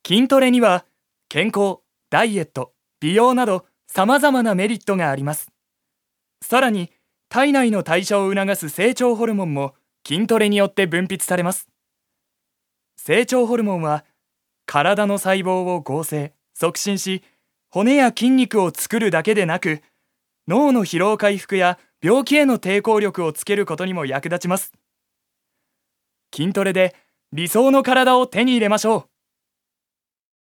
筋トレには健康、ダイエット、美容など様々なメリットがあります。さらに体内の代謝を促す成長ホルモンも筋トレによって分泌されます。成長ホルモンは体の細胞を合成、促進し、骨や筋肉を作るだけでなく、脳の疲労回復や病気への抵抗力をつけることにも役立ちます。筋トレで理想の体を手に入れましょう。